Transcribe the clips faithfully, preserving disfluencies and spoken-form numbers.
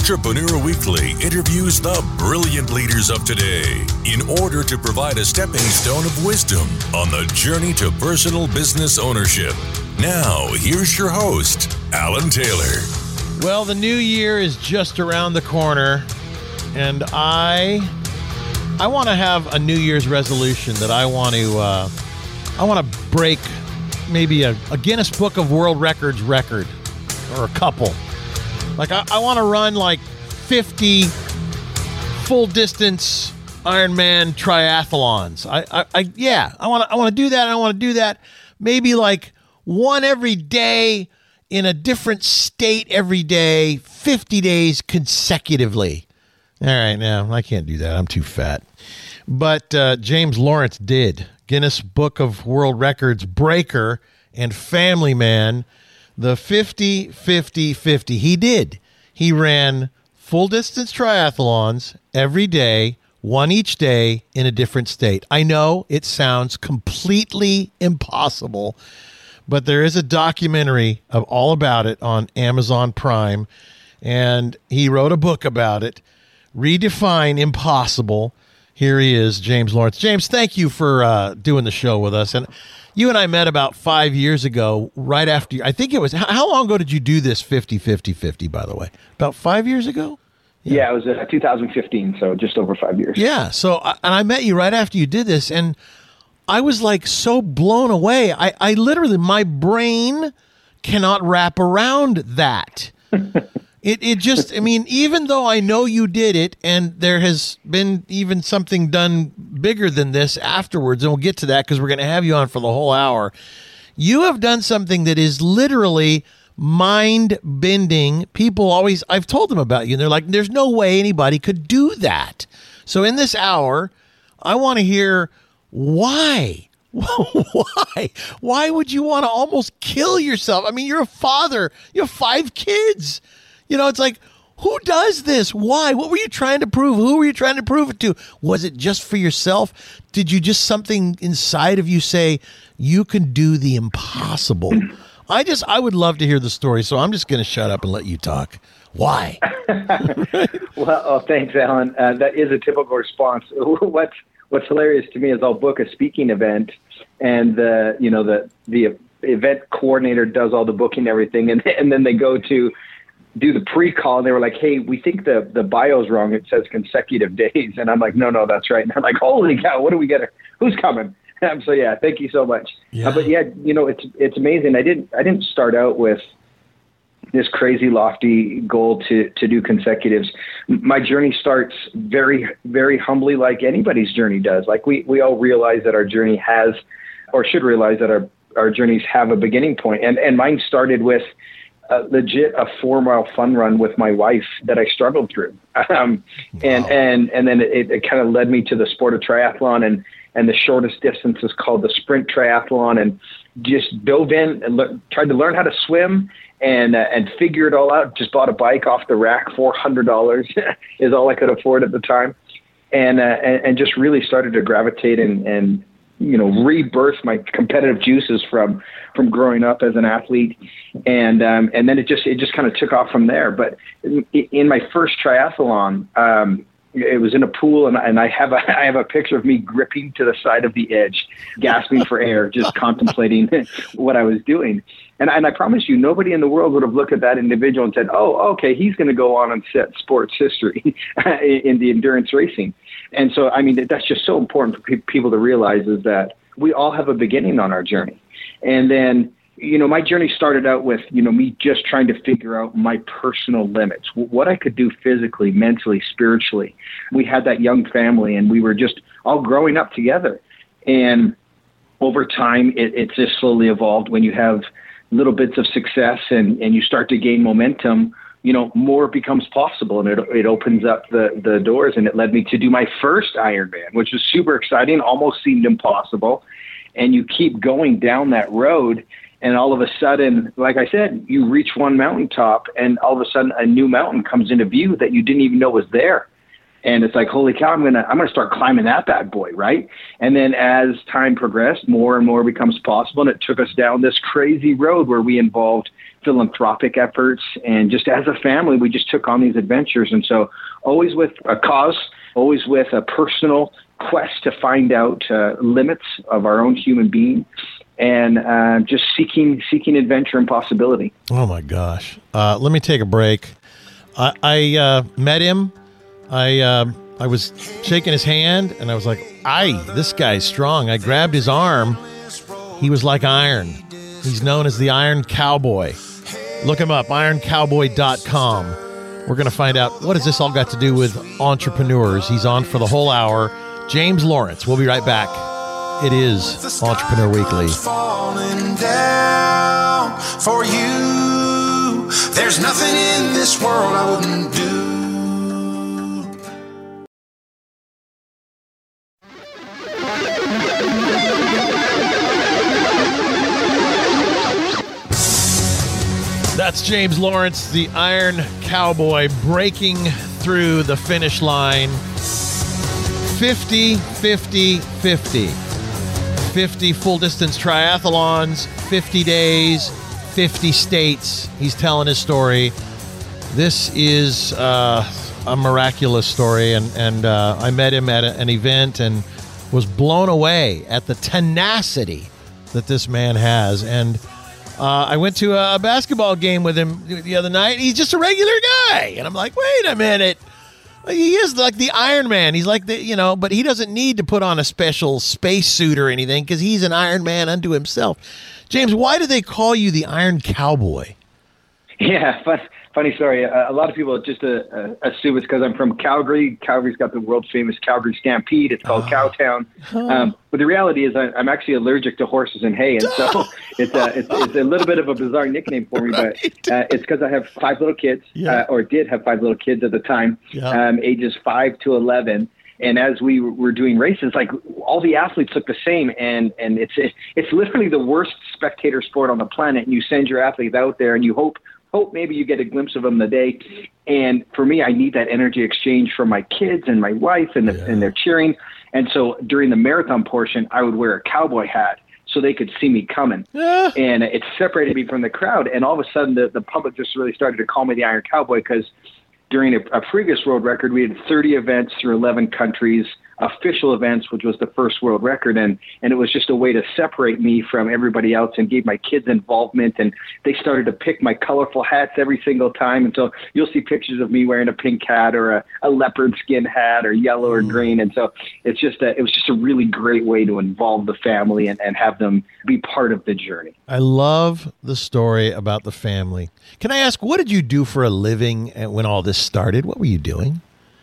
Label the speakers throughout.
Speaker 1: Entrepreneur Weekly interviews the brilliant leaders of today in order to provide a stepping stone of wisdom on the journey to personal business ownership. Now, here's your host, Alan Taylor.
Speaker 2: Well, the new year is just around the corner, and I I want to have a New Year's resolution that I want to uh, I want to break maybe a, a Guinness Book of World Records record or a couple. Like I, I want to run like fifty full distance Ironman triathlons. I, I, I yeah, I want to I want to do that. I want to do that. Maybe like one every day in a different state every day, fifty days consecutively. All right, now I can't do that. I'm too fat. But uh, James Lawrence did. Guinness Book of World Records breaker and family man. The fifty, fifty, fifty. He did. He ran full distance triathlons every day, one each day in a different state. I know it sounds completely impossible, but there is a documentary of all about it on Amazon Prime, and he wrote a book about it. Redefine Impossible. Here he is, James Lawrence. James, thank you for uh, doing the show with us. And you and I met about five years ago, right after, I think it was, how long ago did you do this fifty, fifty, fifty, by the way? About five years ago?
Speaker 3: Yeah, yeah it was uh, two thousand fifteen, so just over five years.
Speaker 2: Yeah, so, and I met you right after you did this, and I was like so blown away. I, I literally, my brain cannot wrap around that. It it just, I mean, even though I know you did it, and there has been even something done bigger than this afterwards, and we'll get to that because we're going to have you on for the whole hour, you have done something that is literally mind-bending. People always, I've told them about you, and they're like, there's no way anybody could do that. So in this hour, I want to hear why. Why? Why would you want to almost kill yourself? I mean, you're a father. You have five kids. You know, it's like, who does this? Why? What were you trying to prove? Who were you trying to prove it to? Was it just for yourself? Did you just something inside of you say, you can do the impossible? I just, I would love to hear the story, so I'm just going to shut up and let you talk. Why?
Speaker 3: Well, oh, thanks, Alan. Uh, that is a typical response. What's What's hilarious to me is I'll book a speaking event, and the you know the the event coordinator does all the booking and everything, and and then they go to do the pre-call, and they were like, hey, we think the, the bio's wrong. It says consecutive days. And I'm like, no, no, that's right. And I'm like, holy cow, what do we get? Who's coming? Um, so yeah, thank you so much. Yeah. Uh, but yeah, you know, it's, it's amazing. I didn't, I didn't start out with this crazy lofty goal to, to do consecutives. My journey starts very, very humbly, like anybody's journey does. Like we, we all realize that our journey has, or should realize that our, our journeys have a beginning point. And, and mine started with, Uh, legit a four mile fun run with my wife that I struggled through. Um, and, wow. and, and then it, it kind of led me to the sport of triathlon, and, and the shortest distance is called the sprint triathlon, and just dove in and le- tried to learn how to swim and, uh, and figure it all out. Just bought a bike off the rack. four hundred dollars is all I could afford at the time. And, uh, and, and just really started to gravitate and, and, you know, rebirth my competitive juices from, from growing up as an athlete. And, um, and then it just, it just kind of took off from there. But in, in my first triathlon, um, it was in a pool, and, and I have a, I have a picture of me gripping to the side of the edge, gasping for air, just contemplating what I was doing. And, and I promise you, nobody in the world would have looked at that individual and said, oh, okay, he's going to go on and set sports history in the endurance racing. And so, I mean, that's just so important for pe- people to realize, is that we all have a beginning on our journey. And then, you know, my journey started out with, you know, me just trying to figure out my personal limits, what I could do physically, mentally, spiritually. We had that young family, and we were just all growing up together. And over time, it, it just slowly evolved. When you have little bits of success and, and you start to gain momentum, you know, more becomes possible, and it it opens up the, the doors. And it led me to do my first Ironman, which was super exciting, almost seemed impossible. And you keep going down that road, and all of a sudden, like I said, you reach one mountaintop, and all of a sudden a new mountain comes into view that you didn't even know was there. And it's like, holy cow, I'm gonna I'm gonna start climbing that bad boy, right? And then as time progressed, more and more becomes possible, and it took us down this crazy road where we involved philanthropic efforts. And just as a family, we just took on these adventures. And so always with a cause, always with a personal quest to find out uh, limits of our own human being, and uh, just seeking seeking adventure and possibility.
Speaker 2: Oh, my gosh. Uh, let me take a break. I, I uh, met him. I uh, I was shaking his hand, and I was like, "Aye, this guy's strong." I grabbed his arm. He was like iron. He's known as the Iron Cowboy. Look him up, iron cowboy dot com. We're going to find out what has this all got to do with entrepreneurs. He's on for the whole hour. James Lawrence. We'll be right back. It is Entrepreneur Weekly.
Speaker 4: Falling down for you. There's nothing in this world I wouldn't do.
Speaker 2: That's James Lawrence, the Iron Cowboy, breaking through the finish line. fifty, fifty, fifty. fifty full-distance triathlons, fifty days, fifty states. He's telling his story. This is uh, a miraculous story, and, and uh, I met him at a, an event and was blown away at the tenacity that this man has. And uh, I went to a basketball game with him the other night. He's just a regular guy. And I'm like, wait a minute. He is like the Iron Man. He's like the, you know, but he doesn't need to put on a special space suit or anything because he's an Iron Man unto himself. James, why do they call you the Iron Cowboy?
Speaker 3: Yeah, fun, funny story. Uh, a lot of people just uh, uh, assume it's because I'm from Calgary. Calgary's got the world famous Calgary Stampede. It's called oh. Cowtown. Um, but the reality is I, I'm actually allergic to horses and hay. And so it's, a, it's, it's a little bit of a bizarre nickname for me, right. but uh, it's because I have five little kids, yeah. uh, or did have five little kids at the time, yeah. um, ages five to eleven. And as we were doing races, like all the athletes look the same, and and it's it's literally the worst spectator sport on the planet. And you send your athletes out there, and you hope hope maybe you get a glimpse of them in the day. And for me, I need that energy exchange from my kids and my wife, and the, yeah. and they're cheering. And so during the marathon portion, I would wear a cowboy hat so they could see me coming. Yeah. And it separated me from the crowd. And all of a sudden, the, the public just really started to call me the Iron Cowboy because during a, a previous world record, we had thirty events through eleven countries, official events, which was the first world record. And, and it was just a way to separate me from everybody else and gave my kids involvement. And they started to pick my colorful hats every single time. And so you'll see pictures of me wearing a pink hat or a, a leopard skin hat or yellow or green. And so it's just a, it was just a really great way to involve the family and, and have them be part of the journey.
Speaker 2: I love the story about the family. Can I ask, what did you do for a living when all this started? What were you doing?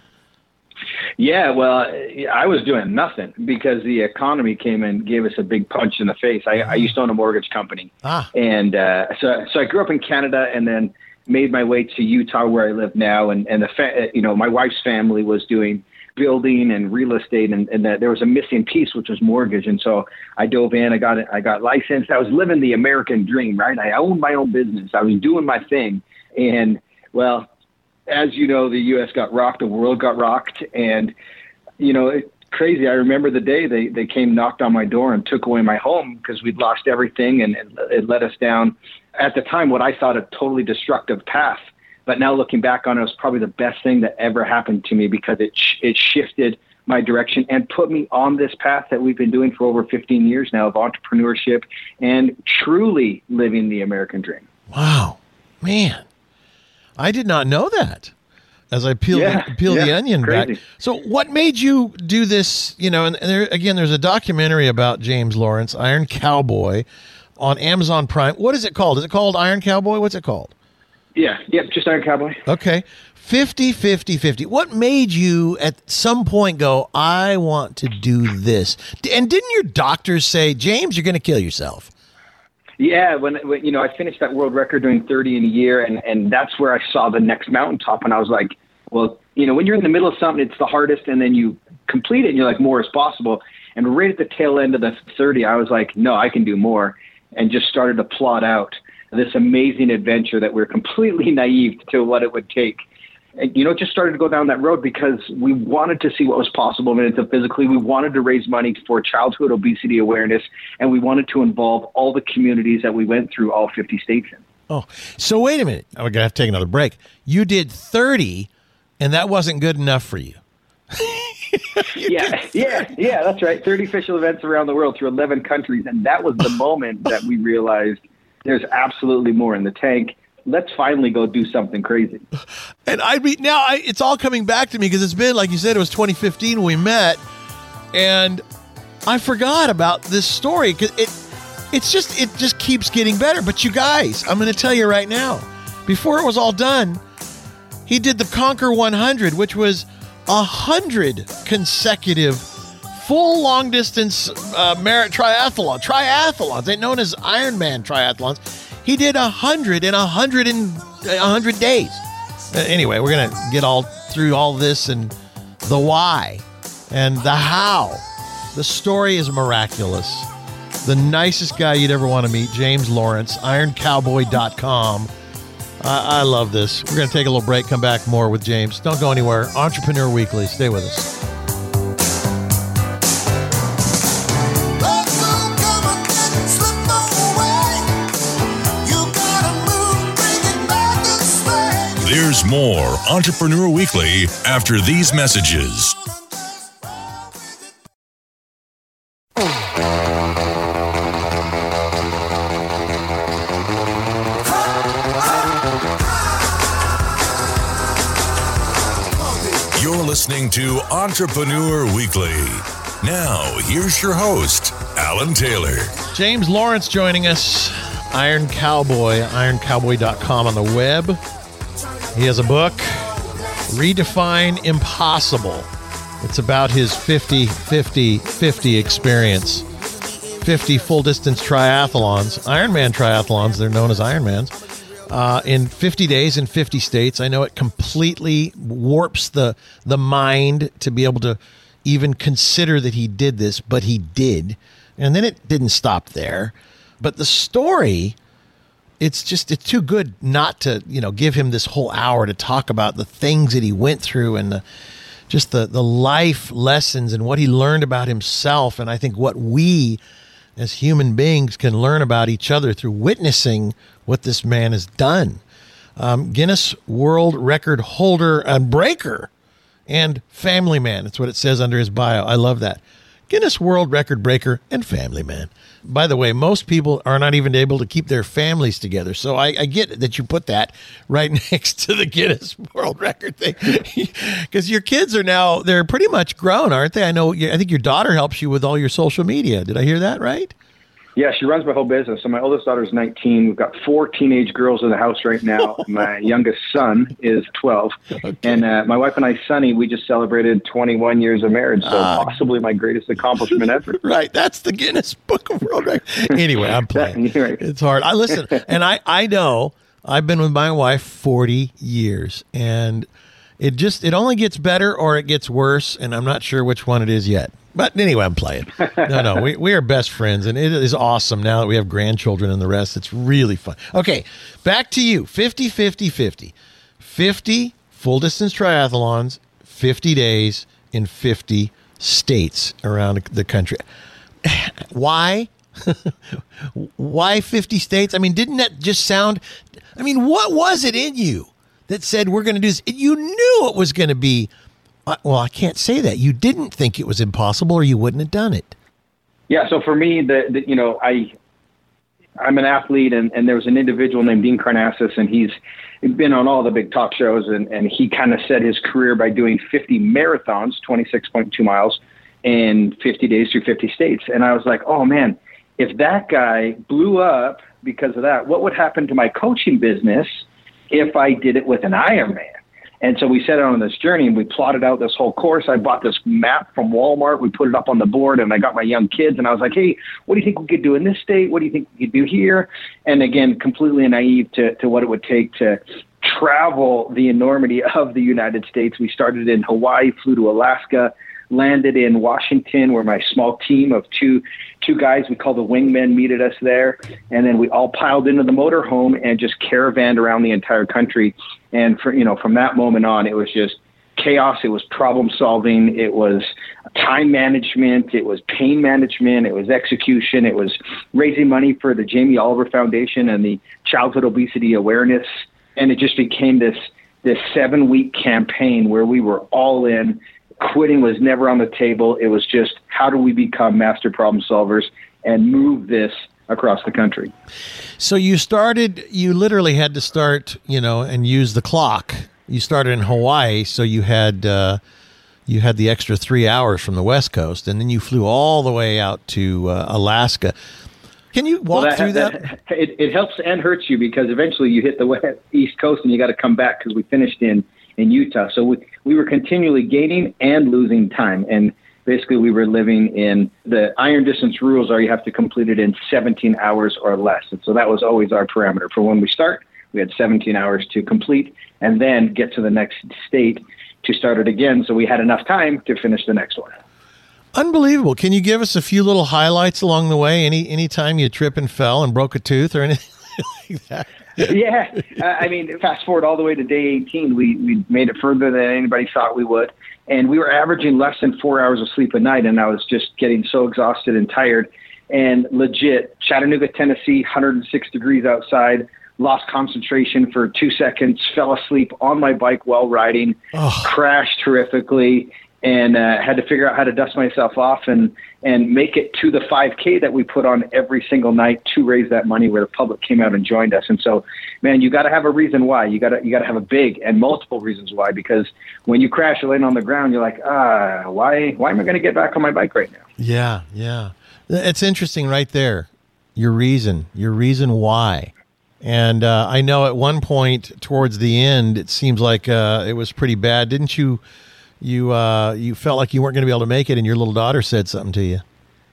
Speaker 3: Yeah, well, I was doing nothing because the economy came and gave us a big punch in the face. I, I used to own a mortgage company. Ah. And uh, so so I grew up in Canada and then made my way to Utah where I live now. And, and the fa- you know, my wife's family was doing building and real estate, and, and that there was a missing piece, which was mortgage. And so I dove in, I got I got licensed. I was living the American dream, right? I owned my own business. I was doing my thing. And, well, as you know, the U S got rocked, the world got rocked, and, you know, it, crazy. I remember the day they, they came, knocked on my door and took away my home because we'd lost everything, and it, it led us down, at the time, what I thought a totally destructive path. But now looking back on it, it was probably the best thing that ever happened to me because it sh- it shifted my direction and put me on this path that we've been doing for over fifteen years now of entrepreneurship and truly living the American dream.
Speaker 2: Wow, man. I did not know that as I peeled, yeah, the, peeled yeah, the onion crazy. back. So what made you do this? You know, and, and there, again, there's a documentary about James Lawrence, Iron Cowboy, on Amazon Prime. What is it called? Is it called Iron Cowboy? What's it called?
Speaker 3: Yeah, yeah, just Iron Cowboy.
Speaker 2: Okay. fifty, fifty, fifty. What made you at some point go, I want to do this? And didn't your doctors say, James, you're going to kill yourself?
Speaker 3: Yeah, when, when you know, I finished that world record doing thirty in a year, and, and that's where I saw the next mountaintop, and I was like, well, you know, when you're in the middle of something, it's the hardest, and then you complete it, and you're like, more is possible. And right at the tail end of the thirty, I was like, no, I can do more, and just started to plot out this amazing adventure that we're completely naive to what it would take. And, you know, just started to go down that road because we wanted to see what was possible physically. We wanted to raise money for childhood obesity awareness, and we wanted to involve all the communities that we went through all fifty states in.
Speaker 2: Oh, so wait a minute. We're going to have to take another break. You did thirty, and that wasn't good enough for you. you
Speaker 3: yeah, yeah, yeah, that's right. thirty official events around the world through eleven countries. And that was the moment that we realized there's absolutely more in the tank. Let's finally go do something crazy.
Speaker 2: And I mean, now I, it's all coming back to me because it's been, like you said, it was twenty fifteen when we met. And I forgot about this story because it, it's just, it just keeps getting better. But you guys, I'm going to tell you right now, before it was all done, he did the Conquer one hundred, which was a hundred consecutive full long distance uh, merit triathlon, triathlons. They're known as Ironman triathlons. He did a hundred in a hundred in a hundred days. Uh, anyway, we're gonna get all through all this and the why and the how. The story is miraculous. The nicest guy you'd ever want to meet, James Lawrence, iron cowboy dot com. I, I love this. We're going to take a little break, come back more with James. Don't go anywhere. Entrepreneur Weekly. Stay with us.
Speaker 1: There's more Entrepreneur Weekly after these messages. You're listening to Entrepreneur Weekly. Now, here's your host, Alan Taylor.
Speaker 2: James Lawrence joining us, Iron Cowboy, iron cowboy dot com on the web. He has a book, Redefine Impossible. It's about his fifty fifty fifty experience. fifty full-distance triathlons, Ironman triathlons, they're known as Ironmans, uh, in fifty days in fifty states. I know it completely warps the the mind to be able to even consider that he did this, but he did. And then it didn't stop there. But the story... It's just, it's too good not to, you know, give him this whole hour to talk about the things that he went through and the, just the, the life lessons and what he learned about himself. And I think what we as human beings can learn about each other through witnessing what this man has done. Um, Guinness World Record holder and breaker and family man. That's what it says under his bio. I love that. Guinness World Record breaker and family man. By the way, most people are not even able to keep their families together. So I, I get that you put that right next to the Guinness World Record thing. Because your kids are now, they're pretty much grown, aren't they? I know, I think your daughter helps you with all your social media. Did I hear that right?
Speaker 3: Yeah, she runs my whole business. So my oldest daughter's nineteen. We've got four teenage girls in the house right now. My youngest son is twelve. Okay. And uh, my wife and I, Sunny, we just celebrated twenty-one years of marriage. So uh, possibly my greatest accomplishment ever.
Speaker 2: Right. That's the Guinness Book of World Records. Anyway, I'm playing. Right. It's hard. I listen, and I, I know I've been with my wife forty years, and it just, it only gets better or it gets worse, and I'm not sure which one it is yet. But anyway, I'm playing. No, no, we, we are best friends, and it is awesome now that we have grandchildren and the rest. It's really fun. Okay, back to you. fifty fifty fifty. fifty full-distance triathlons, fifty days in fifty states around the country. Why? Why fifty states? I mean, didn't that just sound... I mean, what was it in you that said we're going to do this? You knew it was going to be... Well, I can't say that. You didn't think it was impossible or you wouldn't have done it.
Speaker 3: Yeah, so for me, the, the you know, I, I'm an athlete, and, and there was an individual named Dean Karnazes, and he's been on all the big talk shows, and, and he kind of set his career by doing fifty marathons, twenty-six point two miles, in fifty days through fifty states. And I was like, oh, man, if that guy blew up because of that, what would happen to my coaching business if I did it with an Ironman? And so we set out on this journey, and we plotted out this whole course. I bought this map from Walmart. We put it up on the board, and I got my young kids, and I was like, hey, what do you think we could do in this state? What do you think we could do here? And again, completely naive to, to what it would take to travel the enormity of the United States. We started in Hawaii, flew to Alaska, landed in Washington, where my small team of two two guys we call the wingmen meted us there. And then we all piled into the motorhome and just caravanned around the entire country. And for, you know, from that moment on, it was just chaos. It was problem solving. It was time management, it was pain management, it was execution, it was raising money for the Jamie Oliver Foundation and the Childhood Obesity Awareness. And it just became this this seven-week campaign where we were all in. Quitting was never on the table. It was just, how do we become master problem solvers and move this across the country?
Speaker 2: So you started, you literally had to start, you know, and use the clock. You started in Hawaii, so you had uh, you had the extra three hours from the West Coast, and then you flew all the way out to uh, Alaska. Can you walk well, that, through that?
Speaker 3: that it, it helps and hurts you, because eventually you hit the West, East Coast and you got to come back, because we finished in, in Utah. So we, we were continually gaining and losing time. And basically we were living in the iron distance rules are you have to complete it in seventeen hours or less. And so that was always our parameter. For when we start, we had seventeen hours to complete and then get to the next state to start it again. So we had enough time to finish the next one.
Speaker 2: Unbelievable. Can you give us a few little highlights along the way? Any any time you trip and fell and broke a tooth or anything like that?
Speaker 3: Yeah. Uh, I mean, fast forward all the way to day eighteen, we, we made it further than anybody thought we would. And we were averaging less than four hours of sleep a night. And I was just getting so exhausted and tired. And legit, Chattanooga, Tennessee, one hundred six degrees outside, lost concentration for two seconds, fell asleep on my bike while riding, oh. crashed horrifically, and uh, had to figure out how to dust myself off and, and make it to the five K that we put on every single night to raise that money, where the public came out and joined us. And so, man, you got to have a reason why. You got to you got to have a big and multiple reasons why, because when you crash or land on the ground, you're like, ah, why why am I going to get back on my bike right now?
Speaker 2: Yeah, yeah. It's interesting right there. Your reason, your reason why. And uh, I know at one point towards the end, it seems like uh, it was pretty bad. Didn't you? You uh, you felt like you weren't going to be able to make it, and your little daughter said something to you.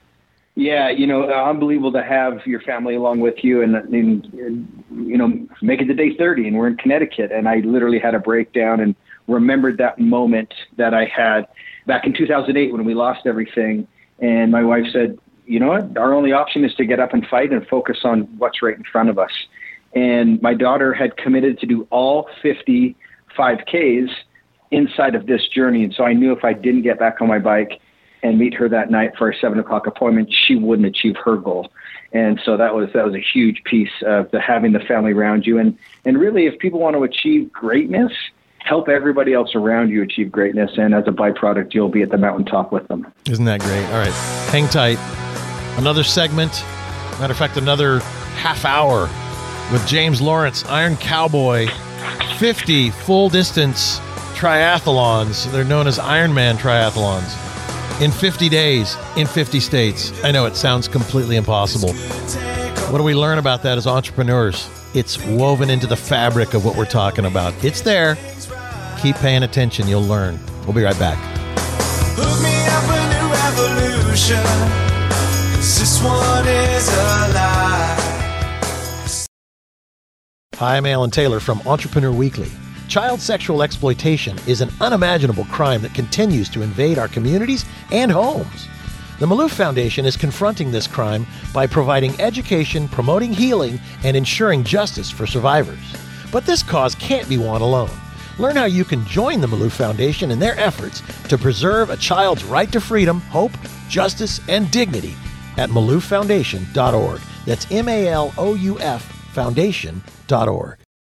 Speaker 3: Yeah, you know, uh, unbelievable to have your family along with you, and, and you know, make it to day thirty, and we're in Connecticut, and I literally had a breakdown and remembered that moment that I had back in two thousand eight when we lost everything, and my wife said, you know what, our only option is to get up and fight and focus on what's right in front of us. And my daughter had committed to do all fifty five Ks inside of this journey. And so I knew if I didn't get back on my bike and meet her that night for a seven o'clock appointment, she wouldn't achieve her goal. And so that was, that was a huge piece of the having the family around you. And, and really, if people want to achieve greatness, help everybody else around you achieve greatness. And as a byproduct, you'll be at the mountaintop with them.
Speaker 2: Isn't that great? All right. Hang tight. Another segment. Matter of fact, another half hour with James Lawrence, Iron Cowboy, fifty full distance triathlons. They're known as Ironman triathlons in fifty days in fifty states. I know it sounds completely impossible. What do we learn about that as entrepreneurs? It's woven into the fabric of what we're talking about. It's there. Keep paying attention. You'll learn. We'll be right back.
Speaker 4: Hook me up a new revolution, 'cause this one is alive.
Speaker 2: Hi, I'm Alan Taylor from Entrepreneur Weekly. Child sexual exploitation is an unimaginable crime that continues to invade our communities and homes. The Maloof Foundation is confronting this crime by providing education, promoting healing, and ensuring justice for survivors. But this cause can't be won alone. Learn how you can join the Maloof Foundation in their efforts to preserve a child's right to freedom, hope, justice, and dignity at maloof foundation dot org. That's M A L O U F foundation dot org.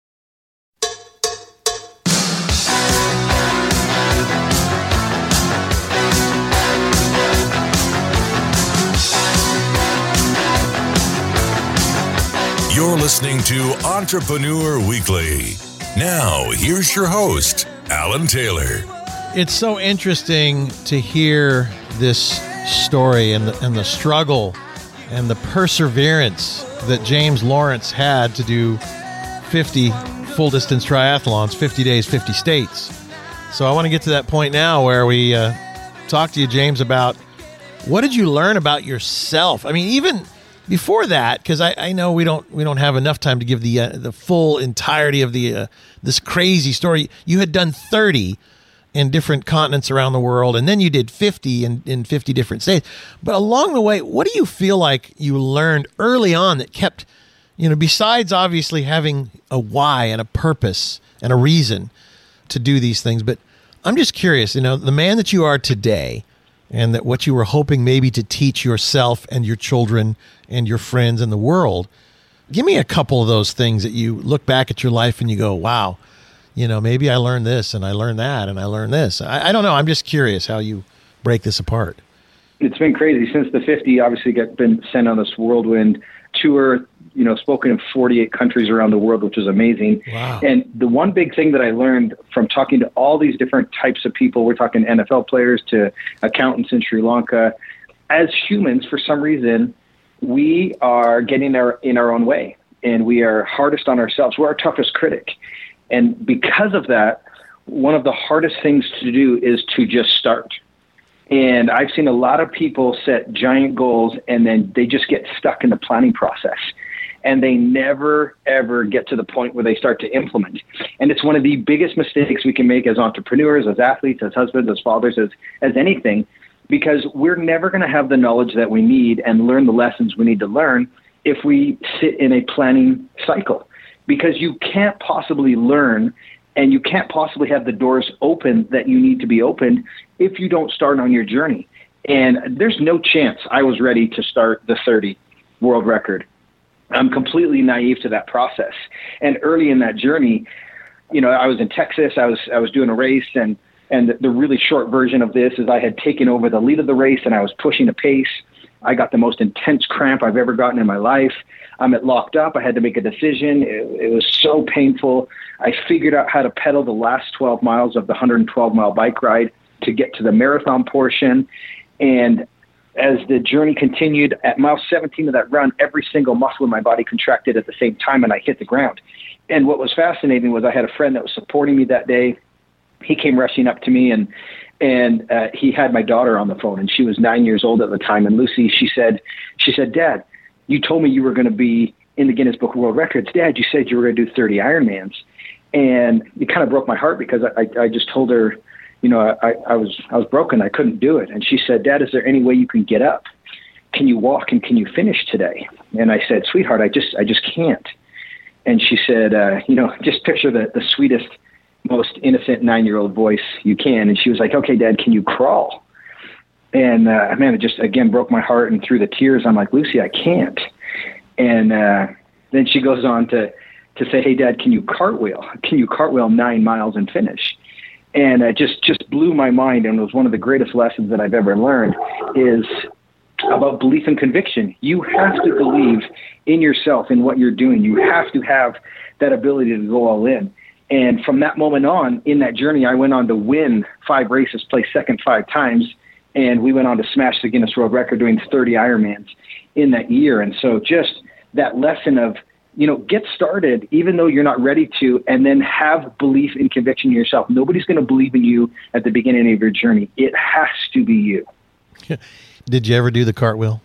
Speaker 1: You're listening to Entrepreneur Weekly. Now, here's your host, Alan Taylor.
Speaker 2: It's so interesting to hear this story and the, and the struggle and the perseverance that James Lawrence had to do fifty full-distance triathlons, fifty days, fifty states. So I want to get to that point now where we uh, talk to you, James, about what did you learn about yourself? I mean, even before that, because I, I know we don't we don't have enough time to give the uh, the full entirety of the uh, this crazy story. You had done thirty in different continents around the world, and then you did fifty in, in fifty different states. But along the way, what do you feel like you learned early on that kept, you know, besides obviously having a why and a purpose and a reason to do these things? But I'm just curious, you know, the man that you are today, and that what you were hoping maybe to teach yourself and your children and your friends and the world. Give me a couple of those things that you look back at your life and you go, wow, you know, maybe I learned this and I learned that and I learned this. I, I don't know. I'm just curious how you break this apart.
Speaker 3: It's been crazy since the fifty. Obviously, got been sent on this whirlwind tour. You know, spoken in forty-eight countries around the world, which is amazing.
Speaker 2: Wow.
Speaker 3: And the one big thing that I learned from talking to all these different types of people, we're talking N F L players to accountants in Sri Lanka, as humans, for some reason, we are getting our, in our own way, and we are hardest on ourselves. We're our toughest critic. And because of that, one of the hardest things to do is to just start. And I've seen a lot of people set giant goals and then they just get stuck in the planning process. And they never, ever get to the point where they start to implement. And it's one of the biggest mistakes we can make as entrepreneurs, as athletes, as husbands, as fathers, as, as anything, because we're never going to have the knowledge that we need and learn the lessons we need to learn if we sit in a planning cycle. Because you can't possibly learn and you can't possibly have the doors open that you need to be opened if you don't start on your journey. And there's no chance I was ready to start the thirty world record. I'm completely naive to that process. And early in that journey, you know, I was in Texas, I was I was doing a race, and and the, the really short version of this is I had taken over the lead of the race and I was pushing a pace. I got the most intense cramp I've ever gotten in my life. I'm at locked up. I had to make a decision. It, it was so painful. I figured out how to pedal the last twelve miles of the one hundred twelve mile bike ride to get to the marathon portion. And as the journey continued, at mile seventeen of that run, every single muscle in my body contracted at the same time, and I hit the ground. And what was fascinating was I had a friend that was supporting me that day. He came rushing up to me, and and uh, he had my daughter on the phone, and she was nine years old at the time. And Lucy, she said, she said, "Dad, you told me you were going to be in the Guinness Book of World Records. Dad, you said you were going to do thirty Ironmans." And it kind of broke my heart because I, I, I just told her, you know, I, I was I was broken. I couldn't do it. And she said, "Dad, is there any way you can get up? Can you walk and can you finish today?" And I said, "Sweetheart, I just I just can't." And she said, uh, you know, just picture the, the sweetest, most innocent nine-year-old voice you can. And she was like, "Okay, Dad, can you crawl?" And, uh, man, it just, again, broke my heart. And through the tears, I'm like, "Lucy, I can't." And uh, then she goes on to, to say, "Hey, Dad, can you cartwheel? Can you cartwheel nine miles and finish?" And it just, just blew my mind. And it was one of the greatest lessons that I've ever learned is about belief and conviction. You have to believe in yourself, in what you're doing. You have to have that ability to go all in. And from that moment on, in that journey, I went on to win five races, place second five times, and we went on to smash the Guinness World Record doing thirty Ironmans in that year. And so just that lesson of, you know, get started even though you're not ready to, and then have belief and conviction in yourself. Nobody's going to believe in you at the beginning of your journey. It has to be you.
Speaker 2: Did you ever do the cartwheel?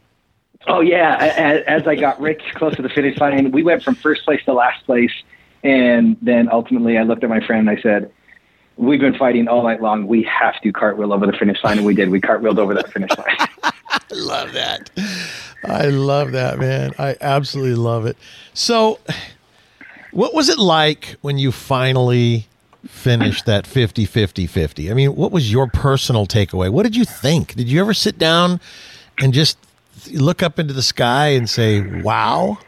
Speaker 3: Oh, yeah. As, as I got right close to the finish line, we went from first place to last place. And then ultimately I looked at my friend and I said, "We've been fighting all night long. We have to cartwheel over the finish line." And we did. We cartwheeled over that finish line.
Speaker 2: I love that. I love that, man. I absolutely love it. So what was it like when you finally finished that fifty fifty fifty? I mean, what was your personal takeaway? What did you think? Did you ever sit down and just look up into the sky and say, wow?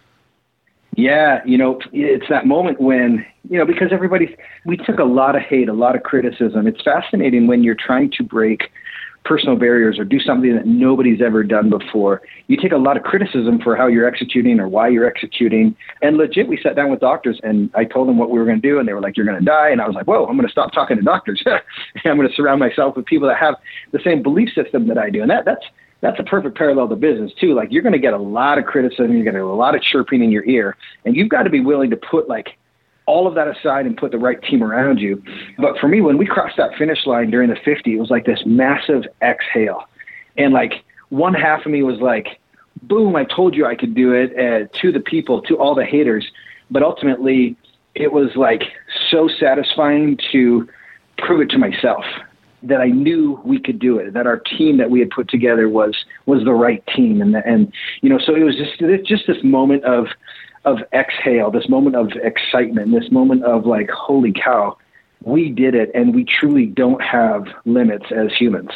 Speaker 3: Yeah, you know, it's that moment when, you know, because everybody, we took a lot of hate, a lot of criticism. It's fascinating when you're trying to break personal barriers or do something that nobody's ever done before. You take a lot of criticism for how you're executing or why you're executing. And legit, we sat down with doctors and I told them what we were going to do. And they were like, "You're going to die." And I was like, "Whoa, I'm going to stop talking to doctors. I'm going to surround myself with people that have the same belief system that I do." And that that's, That's a perfect parallel to business too. Like, you're going to get a lot of criticism. You're going to get a lot of chirping in your ear, and you've got to be willing to put like all of that aside and put the right team around you. But for me, when we crossed that finish line during the fifty, it was like this massive exhale. And like one half of me was like, boom, I told you I could do it, uh, to the people, to all the haters. But ultimately it was like so satisfying to prove it to myself that I knew we could do it, that our team that we had put together was, was the right team. And, and, you know, so it was just, just this moment of, of exhale, this moment of excitement, this moment of like, holy cow, we did it. And we truly don't have limits as humans.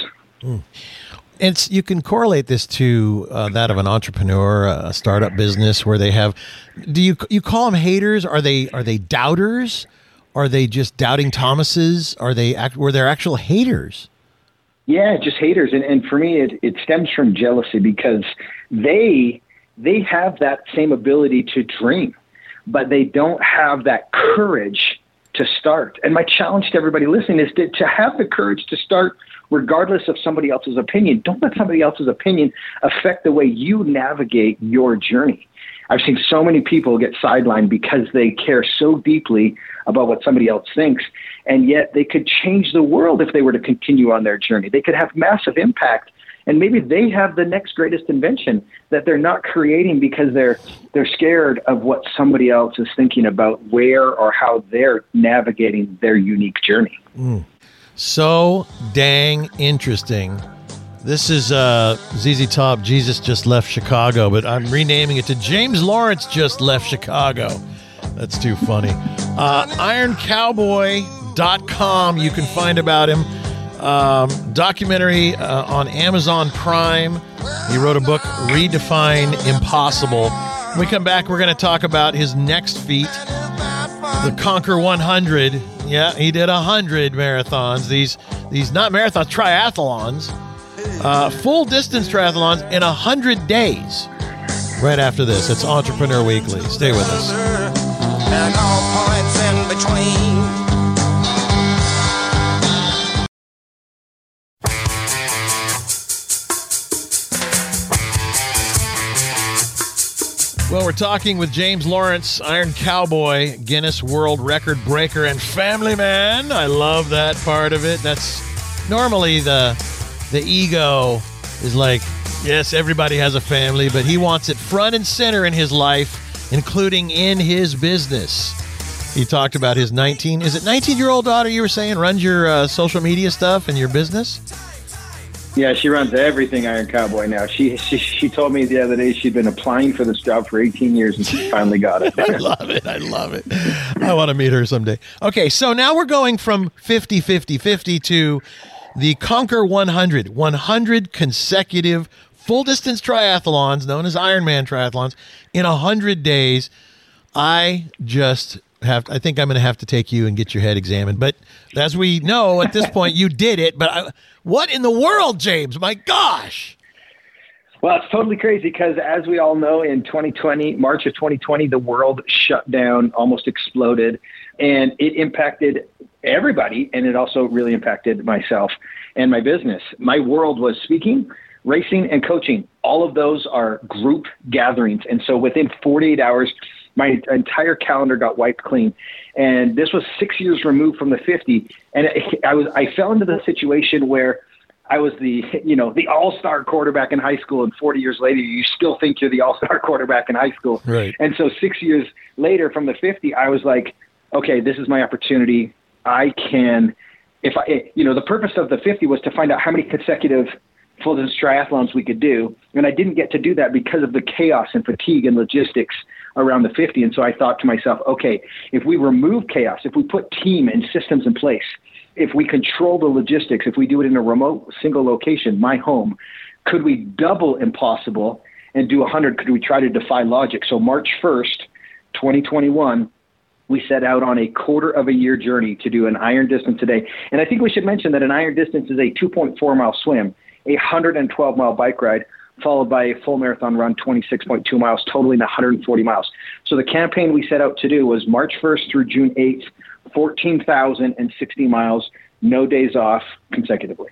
Speaker 2: Mm. It's you can correlate this to uh, that of an entrepreneur, a startup business where they have. Do you you call them haters? Are they are they doubters? Are they just doubting Thomases? Are they act, were there actual haters?
Speaker 3: Yeah, just haters. And, and for me, it, it stems from jealousy because they they have that same ability to dream, but they don't have that courage to start. And my challenge to everybody listening is to, to have the courage to start regardless of somebody else's opinion. Don't let somebody else's opinion affect the way you navigate your journey. I've seen so many people get sidelined because they care so deeply about what somebody else thinks, and yet they could change the world if they were to continue on their journey. They could have massive impact, and maybe they have the next greatest invention that they're not creating because they're they're scared of what somebody else is thinking about where or how they're navigating their unique journey.
Speaker 2: Mm. So dang interesting. This is uh, Z Z Top, Jesus Just Left Chicago, but I'm renaming it to James Lawrence Just Left Chicago. That's too funny. Uh, iron cowboy dot com, you can find about him. Um, documentary uh, on Amazon Prime. He wrote a book, Redefine Impossible. When we come back, we're going to talk about his next feat, the Conquer one hundred. Yeah, he did one hundred marathons. These, these not marathons, triathlons. Uh, full distance triathlons in one hundred days. Right after this, it's Entrepreneur Weekly. Stay with us.
Speaker 4: And all points in between.
Speaker 2: Well, we're talking with James Lawrence, Iron Cowboy, Guinness World Record breaker, and family man. I love that part of it. That's normally the the ego is like, yes, everybody has a family, but he wants it front and center in his life, including in his business. He talked about his nineteen, is it nineteen-year-old daughter you were saying runs your uh, social media stuff and your business?
Speaker 3: Yeah, she runs everything Iron Cowboy now. She, she she told me the other day she'd been applying for this job for eighteen years and she finally got it.
Speaker 2: I love it. I love it. I want to meet her someday. Okay, so now we're going from fifty, fifty, fifty to the Conquer one hundred. one hundred consecutive full-distance triathlons, known as Ironman triathlons, in one hundred days. I just have, I think I'm going to have to take you and get your head examined. But as we know, at this point, you did it. But I, what in the world, James? My gosh.
Speaker 3: Well, it's totally crazy because as we all know, in twenty twenty, March of twenty twenty, the world shut down, almost exploded, and it impacted everybody. And it also really impacted myself and my business. My world was speaking, racing, and coaching. All of those are group gatherings. And so within forty-eight hours, my entire calendar got wiped clean. And this was six years removed from the fifty. And I was, I fell into the situation where I was the, you know, the all-star quarterback in high school. And forty years later, you still think you're the all-star quarterback in high school.
Speaker 2: Right.
Speaker 3: And so six years later from the fifty, I was like, okay, this is my opportunity. I can, if I, you know, the purpose of the fifty was to find out how many consecutive full-distance triathlons we could do. And I didn't get to do that because of the chaos and fatigue and logistics around the fifty. And so I thought to myself, okay, if we remove chaos, if we put team and systems in place, if we control the logistics, if we do it in a remote single location, my home, could we double impossible and do one hundred? Could we try to defy logic? So March first, twenty twenty-one, we set out on a quarter of a year journey to do an iron distance a day. And I think we should mention that an iron distance is a two point four mile swim, a one hundred twelve mile bike ride, followed by a full marathon run, twenty-six point two miles, totaling one hundred forty miles. So the campaign we set out to do was March first through June eighth, fourteen thousand sixty miles, no days off consecutively.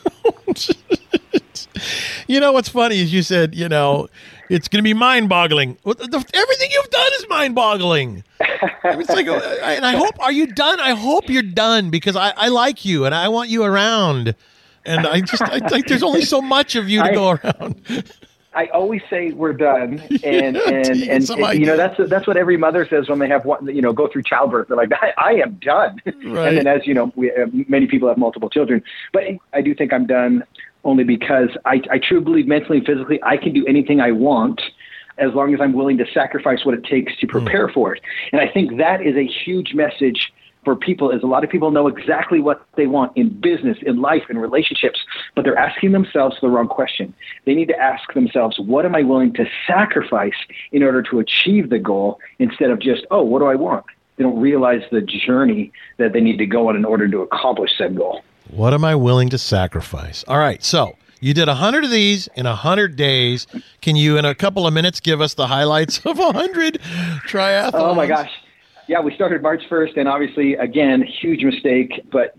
Speaker 2: You know, what's funny is you said, you know, it's going to be mind-boggling. Everything you've done is mind-boggling. It's like, and I hope, are you done? I hope you're done because I, I like you and I want you around. And I just, I think there's only so much of you to I, go around.
Speaker 3: I always say we're done, and yeah, and, and, and you know that's that's what every mother says when they have one, you know, go through childbirth. They're like, I, I am done. Right. And then, as you know, we uh, many people have multiple children, but I do think I'm done only because I, I truly believe mentally and physically I can do anything I want as long as I'm willing to sacrifice what it takes to prepare mm. for it. And I think that is a huge message for people is a lot of people know exactly what they want in business, in life, in relationships, but they're asking themselves the wrong question. They need to ask themselves, what am I willing to sacrifice in order to achieve the goal, instead of just, oh, what do I want? They don't realize the journey that they need to go on in order to accomplish said goal.
Speaker 2: What am I willing to sacrifice? All right, so you did one hundred of these in one hundred days. Can you, in a couple of minutes, give us the highlights of one hundred triathlons?
Speaker 3: Oh, my gosh. Yeah, we started March first, and obviously, again, huge mistake, but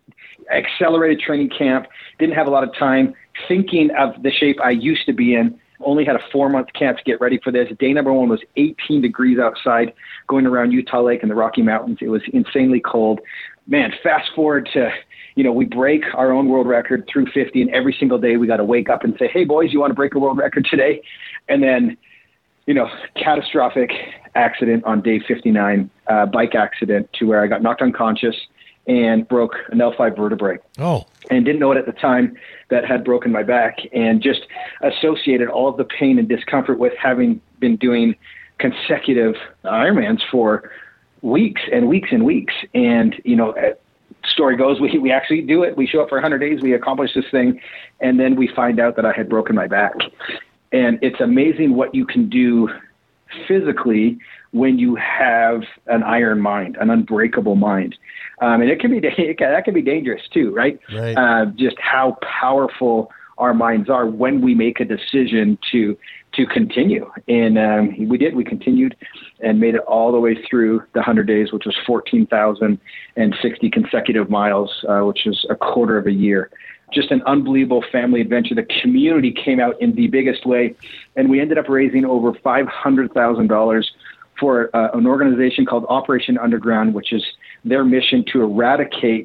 Speaker 3: accelerated training camp. Didn't have a lot of time thinking of the shape I used to be in. Only had a four-month camp to get ready for this. Day number one was eighteen degrees outside, going around Utah Lake and the Rocky Mountains. It was insanely cold. Man, fast forward to, you know, we break our own world record through fifty, and every single day we got to wake up and say, hey, boys, you want to break a world record today? And then, you know, catastrophic accident on day fifty-nine, uh, bike accident to where I got knocked unconscious and broke an L five vertebrae. Oh. And didn't know it at the time that had broken my back, and just associated all of the pain and discomfort with having been doing consecutive Ironmans for weeks and weeks and weeks. And, you know, story goes, we, we actually do it. We show up for one hundred days, we accomplish this thing, and then we find out that I had broken my back. And it's amazing what you can do physically when you have an iron mind, an unbreakable mind. Um, and it can be, it can, that can be dangerous too, right?
Speaker 2: Right.
Speaker 3: Uh, just how powerful our minds are when we make a decision to, to continue. And um, we did, we continued and made it all the way through the one hundred days, which was fourteen thousand sixty consecutive miles, uh, which is a quarter of a year. Just an unbelievable family adventure. The community came out in the biggest way, and we ended up raising over five hundred thousand dollars for uh, an organization called Operation Underground, which is their mission to eradicate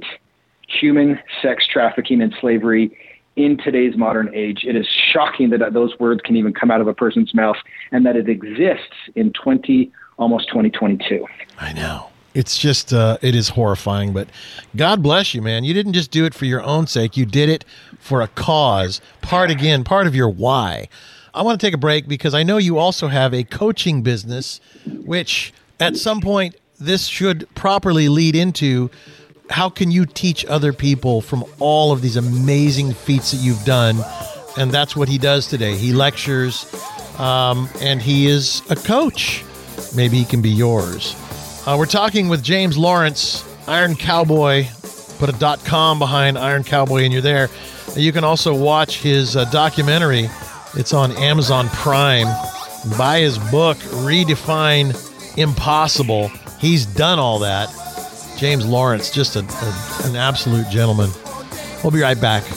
Speaker 3: human sex trafficking and slavery in today's modern age. It is shocking that those words can even come out of a person's mouth, and that it exists in twenty, almost twenty twenty-two.
Speaker 2: I know. It's just, uh, it is horrifying, but God bless you, man. You didn't just do it for your own sake. You did it for a cause, part again, part of your why. I want to take a break because I know you also have a coaching business, which at some point this should properly lead into how can you teach other people from all of these amazing feats that you've done. And that's what he does today. He lectures, um, and he is a coach. Maybe he can be yours. Uh, we're talking with James Lawrence, Iron Cowboy. Put a .com behind Iron Cowboy and you're there. You can also watch his uh, documentary. It's on Amazon Prime. Buy his book, Redefine Impossible. He's done all that. James Lawrence, just a, a, an absolute gentleman. We'll be right back.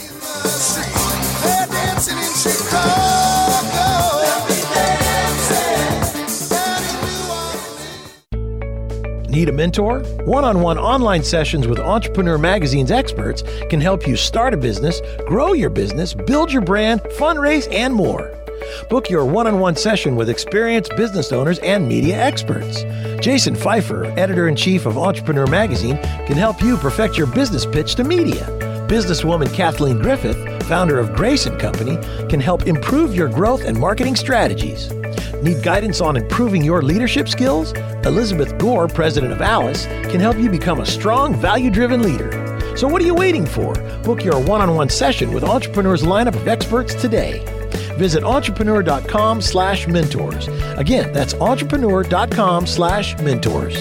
Speaker 2: Need a mentor? One-on-one online sessions with Entrepreneur Magazine's experts can help you start a business, grow your business, build your brand, fundraise, and more. Book your one-on-one session with experienced business owners and media experts. Jason Pfeiffer, editor-in-chief of Entrepreneur Magazine, can help you perfect your business pitch to media. Businesswoman Kathleen Griffith, founder of Grace and Company, can help improve your growth and marketing strategies. Need guidance on improving your leadership skills? Elizabeth Gore, president of Alice, can help you become a strong, value-driven leader. So what are you waiting for? Book your one-on-one session with Entrepreneur's lineup of experts today. Visit entrepreneur.com slash mentors. Again, that's entrepreneur.com slash mentors.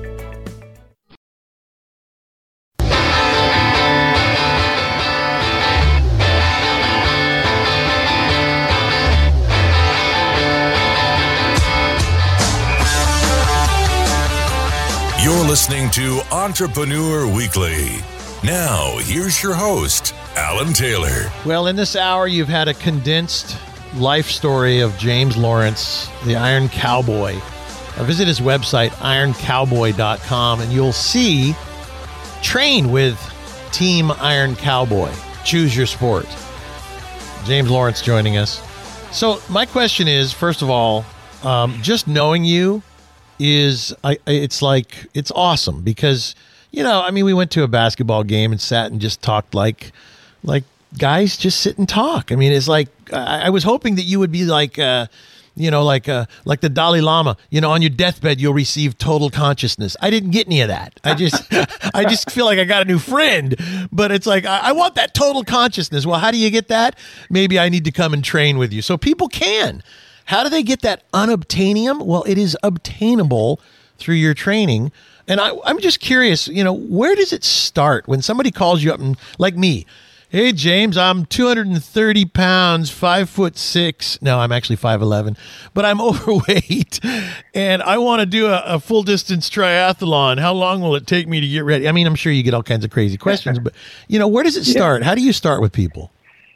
Speaker 1: You're listening to Entrepreneur Weekly. Now, here's your host, Alan Taylor.
Speaker 2: Well, in this hour, you've had a condensed life story of James Lawrence, the Iron Cowboy. Uh, visit his website, iron cowboy dot com, and you'll see Train with Team Iron Cowboy. Choose your sport. James Lawrence joining us. So my question is, first of all, um, just knowing you is, I, it's like, it's awesome because, you know, I mean, we went to a basketball game and sat and just talked like, like guys just sit and talk. I mean, it's like, I, I was hoping that you would be like, uh, you know, like uh, like the Dalai Lama, you know, on your deathbed, you'll receive total consciousness. I didn't get any of that. I just, I just feel like I got a new friend, but it's like, I, I want that total consciousness. Well, how do you get that? Maybe I need to come and train with you. So people can. How do they get that unobtainium? Well, it is obtainable through your training. And I, I'm just curious, you know, where does it start when somebody calls you up and, like me, hey, James, I'm two hundred thirty pounds, five foot six. No, I'm actually five eleven, but I'm overweight and I want to do a, a full distance triathlon. How long will it take me to get ready? I mean, I'm sure you get all kinds of crazy questions, but you know, where does it start? Yeah. How do you start with people?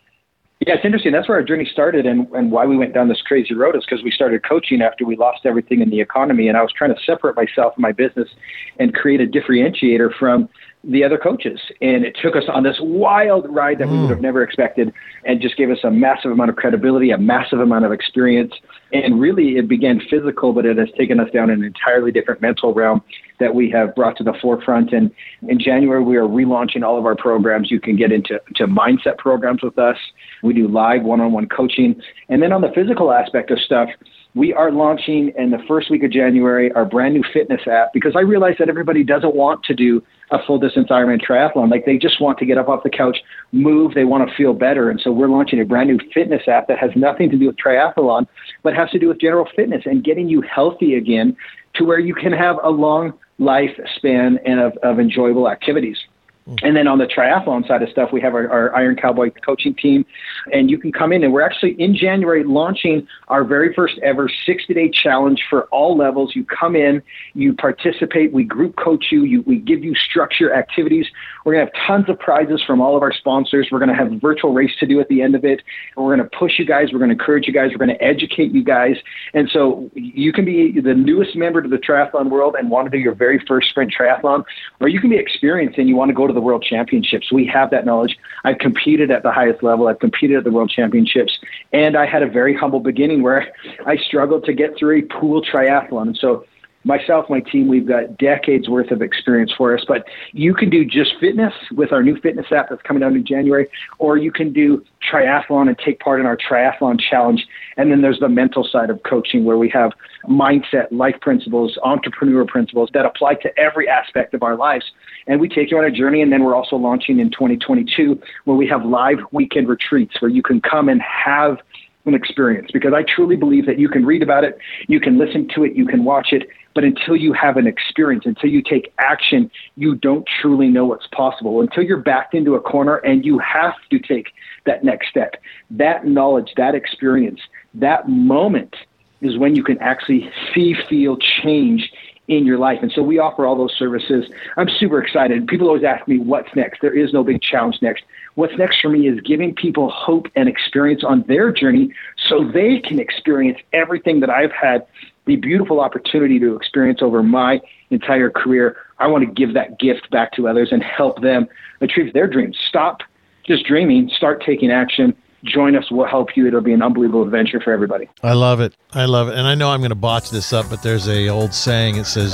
Speaker 3: Yeah, it's interesting. That's where our journey started, and, and why we went down this crazy road is because we started coaching after we lost everything in the economy, and I was trying to separate myself and my business and create a differentiator from the other coaches. And it took us on this wild ride that mm. we would have never expected, and just gave us a massive amount of credibility, a massive amount of experience. And really, it began physical, but it has taken us down an entirely different mental realm that we have brought to the forefront. And in January, we are relaunching all of our programs. You can get into to mindset programs with us. We do live one-on-one coaching. And then on the physical aspect of stuff, we are launching in the first week of January our brand new fitness app, because I realize that everybody doesn't want to do a full distance Ironman triathlon. Like, they just want to get up off the couch, move, they want to feel better. And so we're launching a brand new fitness app that has nothing to do with triathlon, but has to do with general fitness and getting you healthy again to where you can have a long lifespan and of, of enjoyable activities. And then on the triathlon side of stuff, we have our, our Iron Cowboy coaching team, and you can come in, and we're actually in January launching our very first ever sixty-day challenge for all levels. You come in, you participate, we group coach you, you we give you structure activities. We're going to have tons of prizes from all of our sponsors. We're going to have a virtual race to do at the end of it. And we're going to push you guys. We're going to encourage you guys. We're going to educate you guys. And so you can be the newest member to the triathlon world and want to do your very first sprint triathlon, or you can be experienced and you want to go to the World Championships. We have that knowledge. I've competed at the highest level. I've competed at the World Championships. And I had a very humble beginning where I struggled to get through a pool triathlon. And so myself, my team, we've got decades worth of experience for us, but you can do just fitness with our new fitness app that's coming out in January, or you can do triathlon and take part in our triathlon challenge. And then there's the mental side of coaching, where we have mindset, life principles, entrepreneur principles that apply to every aspect of our lives. And we take you on a journey. And then we're also launching in twenty twenty-two, where we have live weekend retreats where you can come and have an experience, because I truly believe that you can read about it, you can listen to it, you can watch it, but until you have an experience, until you take action, you don't truly know what's possible. Until you're backed into a corner and you have to take that next step, that knowledge, that experience, that moment is when you can actually see, feel change in your life. And so we offer all those services. I'm super excited. People always ask me, what's next? There is no big challenge next. What's next for me is giving people hope and experience on their journey so they can experience everything that I've had the beautiful opportunity to experience over my entire career. I want to give that gift back to others and help them achieve their dreams. Stop just dreaming, start taking action. Join us. We'll help you. It'll be an unbelievable adventure for everybody.
Speaker 2: I love it. I love it. And I know I'm going to botch this up, but there's a old saying. It says,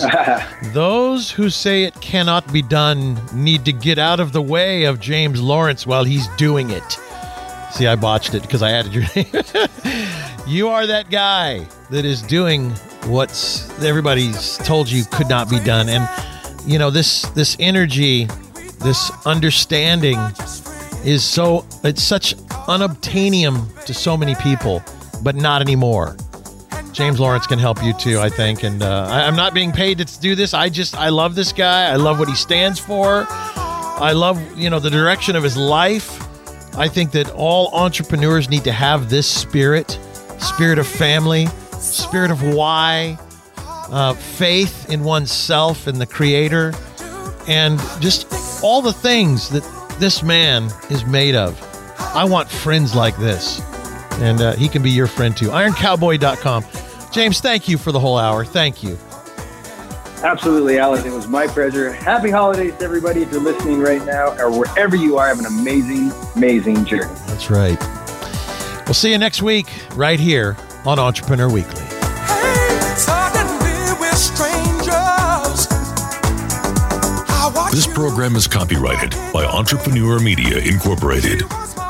Speaker 2: those who say it cannot be done need to get out of the way of James Lawrence while he's doing it. See, I botched it because I added your name. You are that guy that is doing what's everybody's told you could not be done. And, you know, this, this energy, this understanding is so, it's such unobtainium to so many people, but not anymore. James Lawrence can help you too, I think. And uh, I, I'm not being paid to do this. I just, I love this guy. I love what he stands for. I love, you know, the direction of his life. I think that all entrepreneurs need to have this spirit, spirit of family, spirit of why, uh, faith in oneself and the creator, and just all the things that this man is made of. I want friends like this, and uh, he can be your friend too. iron cowboy dot com. James, thank you for the whole hour. Thank you.
Speaker 3: Absolutely, Alan. It was my pleasure. Happy holidays to everybody. If you're listening right now or wherever you are, have an amazing, amazing journey.
Speaker 2: That's right. We'll see you next week right here on Entrepreneur Weekly.
Speaker 1: This program is copyrighted by Entrepreneur Media Incorporated.